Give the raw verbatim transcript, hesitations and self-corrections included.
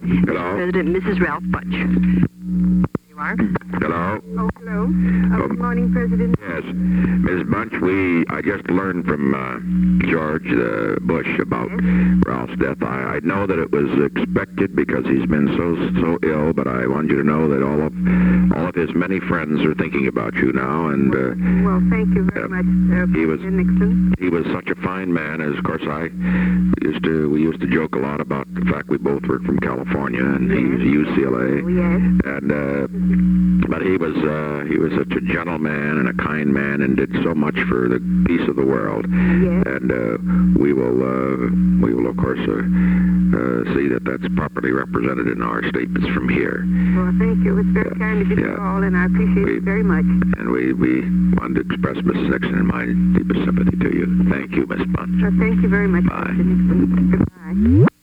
Hello? President Missus Ralph Bunch. There you are. Hello? Oh, hello. Uh, good morning, President. Yes. Miz Bunch, we, I just learned from uh, George uh, Bush about Yes. Ralph's death. I, I know that it was expected because he's been so so ill, but I want you to know that all of all of his many friends are thinking about you now, and uh, Well, thank you very uh, much, uh, he was- President Nixon. he was such a fine man. As of course, I used to we used to joke a lot about the fact we both worked from California, and he was U C L A. Oh, yes. And uh, but he was uh, he was such a gentleman and a kind man, and did so much for the peace of the world. Yes. And uh, we will uh, we will of course uh, uh, see that that's properly represented in our statements from here. Well, thank you. It's very Yeah. kind of you to Yeah. call, and I appreciate We- it very much. And we we wanted to express, Missus Nixon, and my deepest sympathy to you. Thank you, Miss Bunch. Uh, thank you very much, Bye. President Nixon. Goodbye.